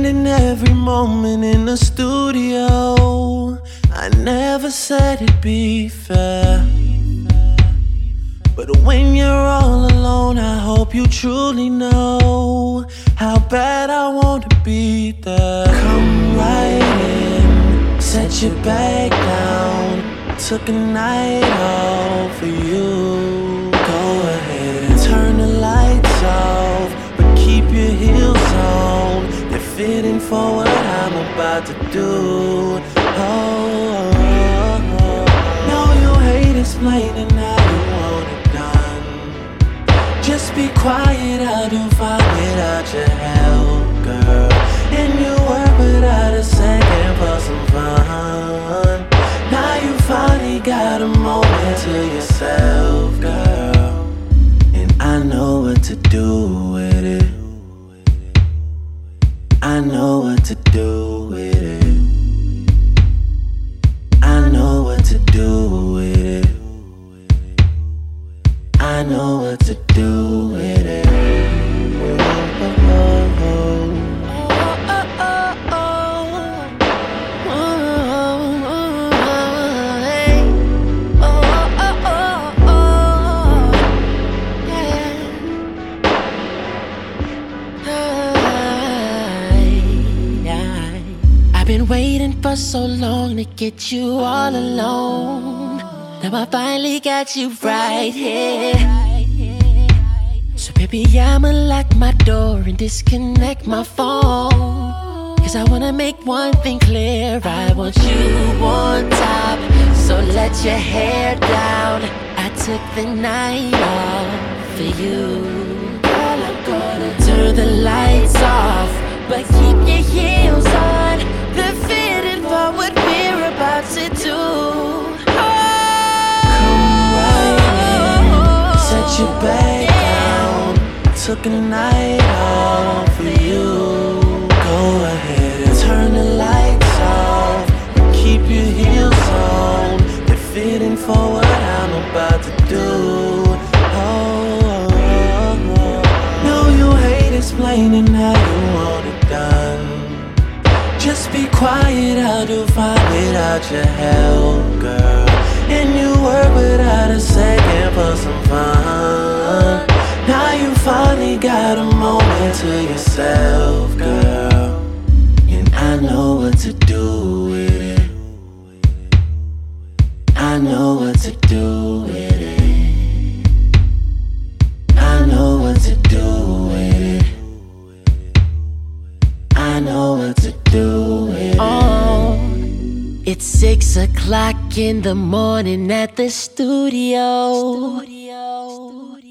spending every moment in the studio. I never said it'd be fair, but when you're all alone, I hope you truly know how bad I want to be there. Come right in, set your bag down. Took a night off for you. Go ahead and turn the lights off, but keep your heels on. They're fitting for what I'm about to do. No, you hate explaining how you want it done. Just be quiet, I'll do fine without your help, girl. And you work without a second for some fun. Now you finally got a moment to yourself, girl. And I know what to do with it. I know what to do with it. I know what to do with it. I know what to do with it. I've been waiting for so long to get you all alone. Now I finally got you right here. So baby, I'ma lock my door and disconnect my phone. Cause I wanna make one thing clear, I want you on top. So let your hair down, I took the night off for you. Girl, I'm gonna turn the lights off, but keep your heels on. They're fitted for what we're about to do. Come right in, set your bag down. Took a night off for you. Go ahead and turn the lights off, but keep your heels on. They're fitting for what I'm about to do. No, you hate explaining how you want it done. Just be quiet, I'll do fine without your help, girl. And you work without a second for some fun. Now you finally got a moment to yourself, girl. And I know what to do with it. I know what to do with it. I know what to do with it. I know what to do with it. It's 6 o'clock in the morning at the studio.